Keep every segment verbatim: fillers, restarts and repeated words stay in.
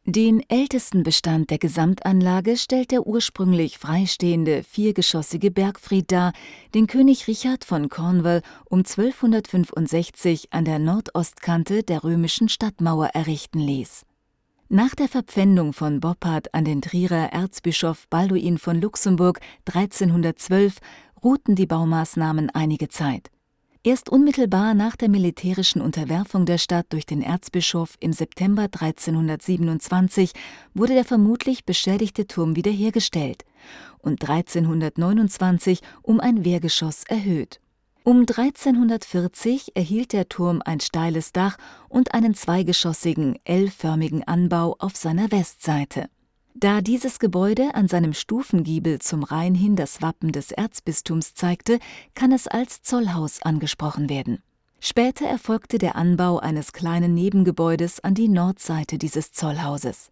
Den ältesten Bestand der Gesamtanlage stellt der ursprünglich freistehende viergeschossige Bergfried dar, den König Richard von Cornwall um zwölfhundertfünfundsechzig an der Nordostkante der römischen Stadtmauer errichten ließ. Nach der Verpfändung von Boppard an den Trierer Erzbischof Balduin von Luxemburg dreizehnhundertzwölf ruhten die Baumaßnahmen einige Zeit. Erst unmittelbar nach der militärischen Unterwerfung der Stadt durch den Erzbischof im September dreizehnhundertsiebenundzwanzig wurde der vermutlich beschädigte Turm wiederhergestellt und dreizehnhundertneunundzwanzig um ein Wehrgeschoss erhöht. Um dreizehnhundertvierzig erhielt der Turm ein steiles Dach und einen zweigeschossigen, L-förmigen Anbau auf seiner Westseite. Da dieses Gebäude an seinem Stufengiebel zum Rhein hin das Wappen des Erzbistums zeigte, kann es als Zollhaus angesprochen werden. Später erfolgte der Anbau eines kleinen Nebengebäudes an die Nordseite dieses Zollhauses.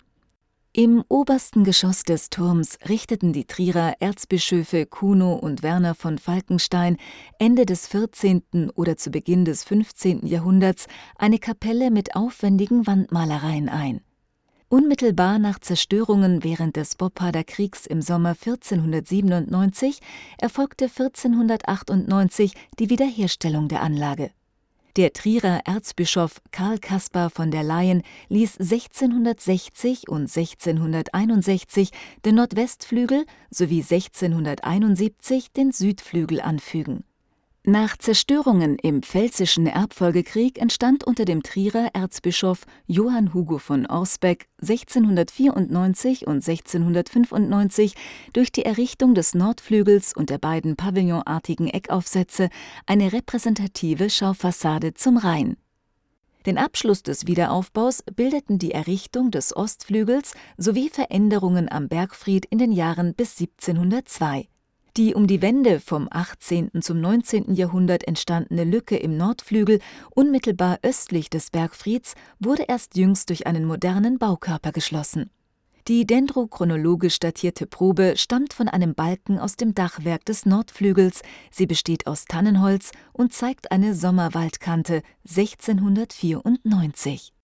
Im obersten Geschoss des Turms richteten die Trierer Erzbischöfe Kuno und Werner von Falkenstein Ende des vierzehnten oder zu Beginn des fünfzehnten Jahrhunderts eine Kapelle mit aufwendigen Wandmalereien ein. Unmittelbar nach Zerstörungen während des Bopparder Kriegs im Sommer vierzehnhundertsiebenundneunzig erfolgte vierzehnhundertachtundneunzig die Wiederherstellung der Anlage. Der Trierer Erzbischof Karl Caspar von der Leyen ließ sechzehnhundertsechzig und sechzehnhunderteinundsechzig den Nordwestflügel sowie sechzehnhunderteinundsiebzig den Südflügel anfügen. Nach Zerstörungen im Pfälzischen Erbfolgekrieg entstand unter dem Trierer Erzbischof Johann Hugo von Orsbeck sechzehnhundertvierundneunzig und sechzehnhundertfünfundneunzig durch die Errichtung des Nordflügels und der beiden pavillonartigen Eckaufsätze eine repräsentative Schaufassade zum Rhein. Den Abschluss des Wiederaufbaus bildeten die Errichtung des Ostflügels sowie Veränderungen am Bergfried in den Jahren bis siebzehnhundertzwei. Die um die Wende vom achtzehnten zum neunzehnten Jahrhundert entstandene Lücke im Nordflügel, unmittelbar östlich des Bergfrieds, wurde erst jüngst durch einen modernen Baukörper geschlossen. Die dendrochronologisch datierte Probe stammt von einem Balken aus dem Dachwerk des Nordflügels, sie besteht aus Tannenholz und zeigt eine Sommerwaldkante sechzehnhundertvierundneunzig.